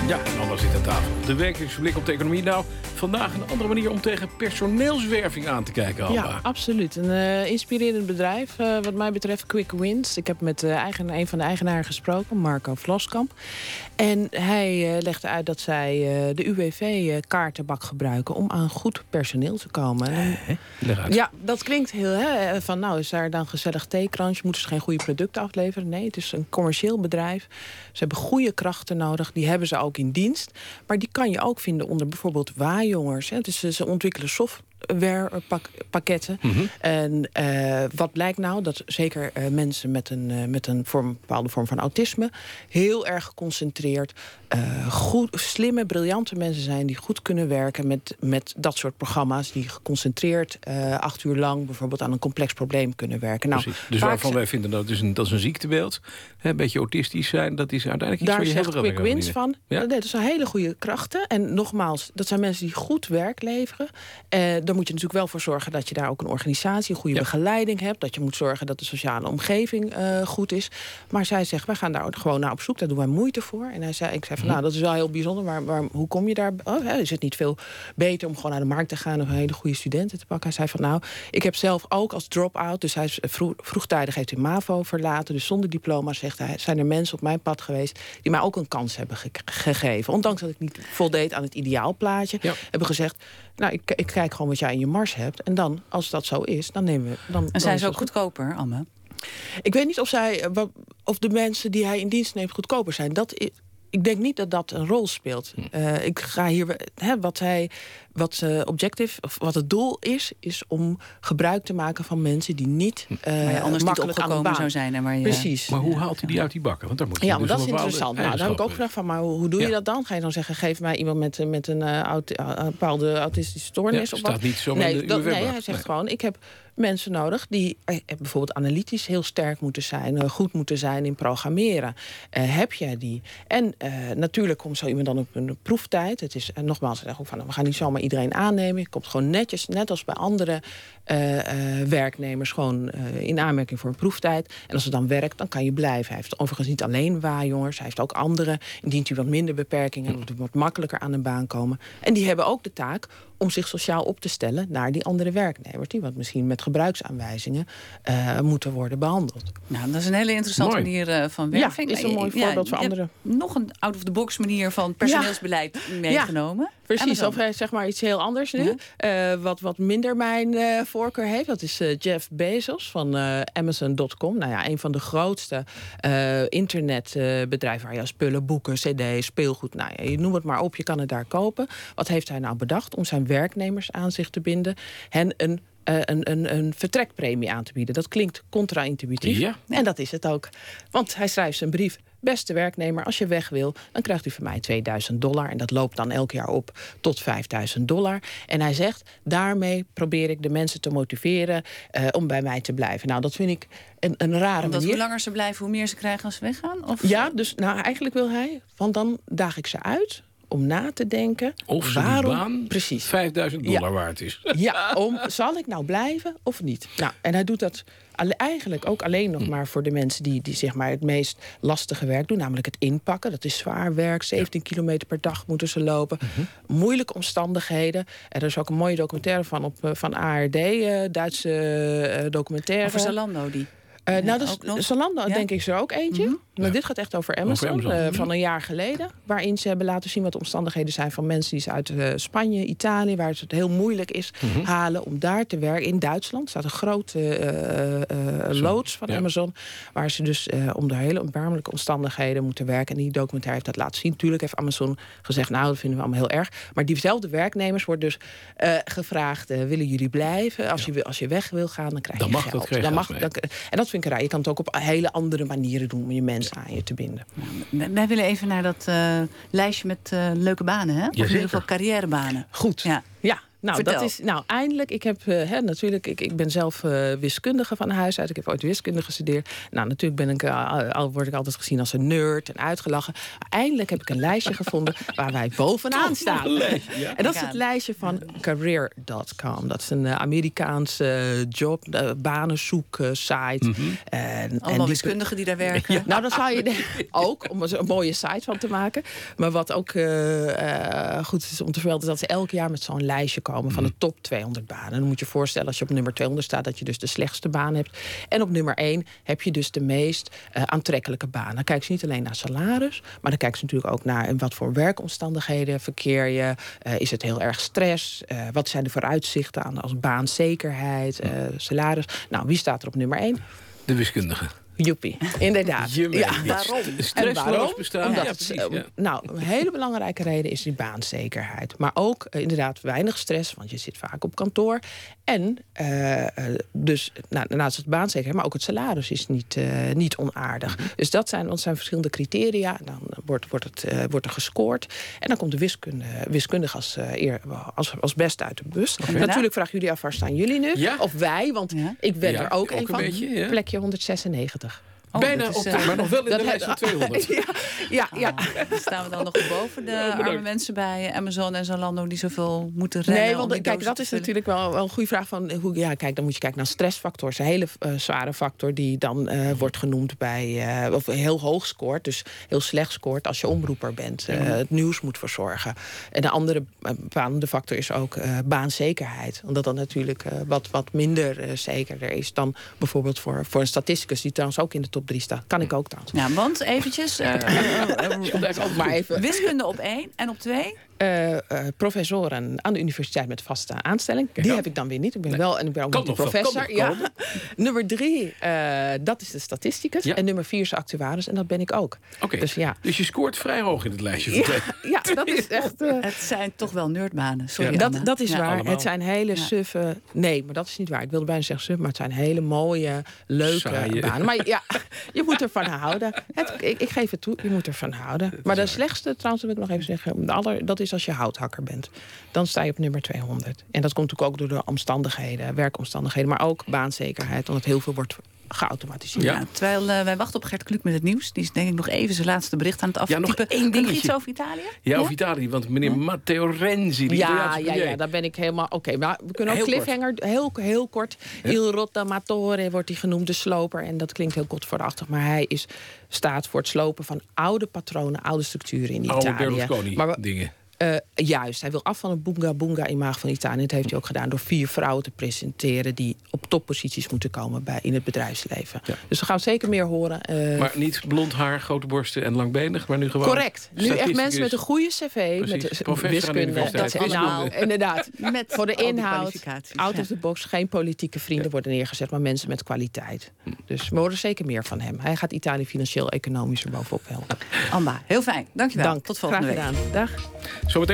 Ja, en Anna zit aan tafel. De wekelijkse blik op de economie. Nou, vandaag een andere manier om tegen personeelswerving aan te kijken, Alba. Ja, absoluut. Een inspirerend bedrijf, wat mij betreft, Quick Wins. Ik heb met een van de eigenaren gesproken, Marco Vlaskamp. En hij legde uit dat zij de UWV-kaartenbak gebruiken om aan goed personeel te komen. Leg uit. Ja, dat klinkt heel, van nou, is daar dan gezellig theekransje? Moeten ze geen goede producten afleveren? Nee, het is een commercieel bedrijf. Ze hebben goede krachten nodig. Die hebben ze ook in dienst. Maar die kan je ook vinden onder bijvoorbeeld waaijongers. Dus ze ontwikkelen softwarepakketten. Mm-hmm. En wat blijkt nou? Dat zeker mensen met een bepaalde vorm van autisme heel erg geconcentreerd, slimme, briljante mensen zijn die goed kunnen werken met dat soort programma's, die geconcentreerd 8 uur lang bijvoorbeeld aan een complex probleem kunnen werken. Nou, dus waarvan wij vinden dat is een ziektebeeld. Een beetje autistisch zijn, dat is uiteindelijk iets daar waar je zegt Quick Wins van. Ja? Nee, dat zijn hele goede krachten. En nogmaals, dat zijn mensen die goed werk leveren. Daar moet je natuurlijk wel voor zorgen dat je daar ook een organisatie, een goede begeleiding hebt. Dat je moet zorgen dat de sociale omgeving goed is. Maar zij zegt, wij gaan daar gewoon naar op zoek. Daar doen wij moeite voor. En ik zei van, nou, dat is wel heel bijzonder. Maar hoe kom je daar? Is het niet veel beter om gewoon naar de markt te gaan of hele goede studenten te pakken? Hij zei van, nou, ik heb zelf ook als drop-out, dus hij is vroegtijdig heeft hij MAVO verlaten, dus zonder diploma, zegt hij, zijn er mensen op mijn pad geweest die mij ook een kans hebben gegeven. Ondanks dat ik niet voldeed aan het ideaalplaatje, hebben gezegd, nou, ik kijk gewoon wat jij in je mars hebt. En dan, als dat zo is, dan nemen we. En zijn ze ook goedkoper, Anne? Ik weet niet of de mensen die hij in dienst neemt goedkoper zijn. Ik denk niet dat dat een rol speelt. Ik ga hier wat het doel is om gebruik te maken van mensen die niet anders niet opgekomen zou zijn. En Precies. Maar hoe haalt hij die uit die bakken? Want daar moet je maar dat is interessant. Nou, daar heb ik ook gevraagd van, maar hoe doe je dat dan? Ga je dan zeggen, geef mij iemand met een bepaalde autistische stoornis? Ja, staat niet zo nee, hij zegt gewoon, ik heb mensen nodig die bijvoorbeeld analytisch heel sterk moeten zijn, goed moeten zijn in programmeren. Heb jij die? En natuurlijk komt zo iemand dan op een proeftijd. Het is nogmaals, we gaan niet zomaar iedereen aannemen. Je komt gewoon netjes, net als bij andere werknemers, gewoon in aanmerking voor een proeftijd. En als het dan werkt, dan kan je blijven. Hij heeft overigens niet alleen waaijongers, hij heeft ook andere. Indien hij wat minder beperkingen, moet hij wat makkelijker aan de baan komen. En die hebben ook de taak om zich sociaal op te stellen naar die andere werknemers, die wat misschien met gebruiksaanwijzingen moeten worden behandeld. Nou, dat is een hele interessante manier van werving. Ja, is een mooi voorbeeld voor anderen. Nog een out-of-the-box manier van personeelsbeleid meegenomen. Precies, of zeg maar iets heel anders nu. Wat minder mijn voorkeur heeft, dat is Jeff Bezos van Amazon.com. Nou ja, een van de grootste internetbedrijven waar je spullen, boeken, cd's, speelgoed, nou ja, je noem het maar op, je kan het daar kopen. Wat heeft hij nou bedacht om zijn werknemers aan zich te binden? Hen een vertrekpremie aan te bieden. Dat klinkt contra-intuïtief. Ja. En dat is het ook. Want hij schrijft zijn brief: beste werknemer, als je weg wil, dan krijgt u van mij $2000. En dat loopt dan elk jaar op tot $5000. En hij zegt, daarmee probeer ik de mensen te motiveren om bij mij te blijven. Nou, dat vind ik een rare manier. Hoe langer ze blijven, hoe meer ze krijgen als ze weggaan? Of? Ja, dus nou, eigenlijk wil hij, want dan daag ik ze uit om na te denken of ze die baan precies $5000 waard is. Ja, zal ik nou blijven of niet? Nou, en hij doet dat eigenlijk ook alleen nog maar voor de mensen die zeg maar het meest lastige werk doen, namelijk het inpakken. Dat is zwaar werk, 17 kilometer per dag moeten ze lopen. Moeilijke omstandigheden. En er is ook een mooie documentaire van ARD, Duitse documentaire. Over Zalando die. Zalando denk ik er ook eentje. Maar dit gaat echt over Amazon, van een jaar geleden. Waarin ze hebben laten zien wat de omstandigheden zijn van mensen die ze uit Spanje, Italië, waar het heel moeilijk is, halen om daar te werken. In Duitsland staat een grote loods van Amazon, waar ze dus onder hele erbarmelijke omstandigheden moeten werken. En die documentaire heeft dat laten zien. Tuurlijk heeft Amazon gezegd, nou, dat vinden we allemaal heel erg. Maar diezelfde werknemers wordt dus gevraagd, willen jullie blijven? Als je weg wil gaan, dan krijg je geld. En dat vind ik raar. Je kan het ook op hele andere manieren doen om je mensen aan je te binden. Wij willen even naar dat lijstje met leuke banen, hè? Of in ieder geval carrièrebanen. Goed. Ja. Nou, Vertel. dat is eindelijk. Ik heb natuurlijk. Ik ben zelf wiskundige van huis uit. Ik heb ooit wiskunde gestudeerd. Nou, natuurlijk word ik altijd gezien als een nerd en uitgelachen. Eindelijk heb ik een lijstje gevonden waar wij bovenaan staan. En dat is het lijstje van Career.com. Dat is een Amerikaanse banenzoek-site. Allemaal wiskundigen die daar werken. Ja, nou, dan zou je ook om er een mooie site van te maken. Maar wat ook goed is om te vermelden, is dat ze elk jaar met zo'n lijstje komen van de top 200 banen. Dan moet je je voorstellen, als je op nummer 200 staat, dat je dus de slechtste baan hebt. En op nummer 1 heb je dus de meest aantrekkelijke baan. Dan kijken ze niet alleen naar salaris, maar dan kijken ze natuurlijk ook naar in wat voor werkomstandigheden verkeer je. Is het heel erg stress? Wat zijn de vooruitzichten aan als baanzekerheid, salaris? Nou, wie staat er op nummer 1? De wiskundige. Joepie, inderdaad. Waarom? Stressloos bestaan. Omdat precies, een hele belangrijke reden is die baanzekerheid. Maar ook inderdaad weinig stress, want je zit vaak op kantoor. En dus naast het baanzekerheid, maar ook het salaris is niet onaardig. Dus dat zijn verschillende criteria. Dan wordt er gescoord. En dan komt de wiskundige als beste uit de bus. Okay. Natuurlijk vragen jullie af, waar staan jullie nu? Ja. Of wij, want ik ben er ook een van. Beetje, plekje 196. Bijna op maar nog wel in de lijst van 200. Dan staan we dan nog boven de arme mensen bij Amazon en Zalando die zoveel moeten rennen. Nee, want kijk, dat is natuurlijk wel een goede vraag van hoe. Ja, kijk, dan moet je kijken naar stressfactor. Dat is een hele zware factor die dan wordt genoemd bij of heel hoog scoort, dus heel slecht scoort als je omroeper bent. Het nieuws moet verzorgen. En een andere bepalende factor is ook baanzekerheid, omdat dat natuurlijk wat minder zekerder is dan bijvoorbeeld voor een statisticus die trouwens ook in de top 3 staat. Kan ik ook trouwens. Ja, want eventjes. Maar even. Wiskunde op 1 en op 2? Professoren aan de universiteit met vaste aanstelling. Die heb ik dan weer niet. Ik ben wel ook niet professor. Nummer 3, dat is de statisticus. Ja. En nummer 4 is de actuaris. En dat ben ik ook. Okay. Dus je scoort vrij hoog in het lijstje. Ja, dat is echt. Het zijn toch wel nerdbanen. Sorry, dat is waar. Allemaal. Het zijn hele suffe. Nee, maar dat is niet waar. Ik wilde bijna zeggen suffe, maar het zijn hele mooie, leuke banen. Maar ja, je moet ervan houden. Ik geef het toe, je moet ervan houden. Maar de slechtste, trouwens, wil ik nog even zeggen, dat is als je houthakker bent. Dan sta je op nummer 200. En dat komt natuurlijk ook door de omstandigheden, werkomstandigheden, maar ook baanzekerheid, omdat heel veel wordt geautomatiseerd. Ja, terwijl wij wachten op Gert Kluk met het nieuws. Die is denk ik nog even zijn laatste bericht aan het aftypen. Ja, nog één dingetje. Iets over Italië? Ja, over Italië, want meneer Matteo Renzi... daar ben ik helemaal... Oké, maar we kunnen ook cliffhanger... Heel kort. Il rottamatore wordt hij genoemd, de sloper. En dat klinkt heel kortvoorachtig, maar hij staat voor het slopen van oude patronen, oude structuren in Italië. Oude Berlusconi-dingen. Juist, hij wil af van het boonga-boonga-imago van Italië. Dat heeft hij ook gedaan door 4 vrouwen te presenteren die op topposities moeten komen in het bedrijfsleven. Ja. Dus we gaan zeker meer horen. Maar niet blond haar, grote borsten en langbenig, maar nu gewoon... Correct. Nu echt mensen met een goede cv, precies. met wiskunde. Dat inderdaad. Met voor de inhoud, out of the box, geen politieke vrienden worden neergezet, maar mensen met kwaliteit. Dus we horen zeker meer van hem. Hij gaat Italië financieel, economisch er bovenop helpen. Amba, heel fijn. Dankjewel. Dank. Tot volgende week. Graag gedaan. Dag. Zometeen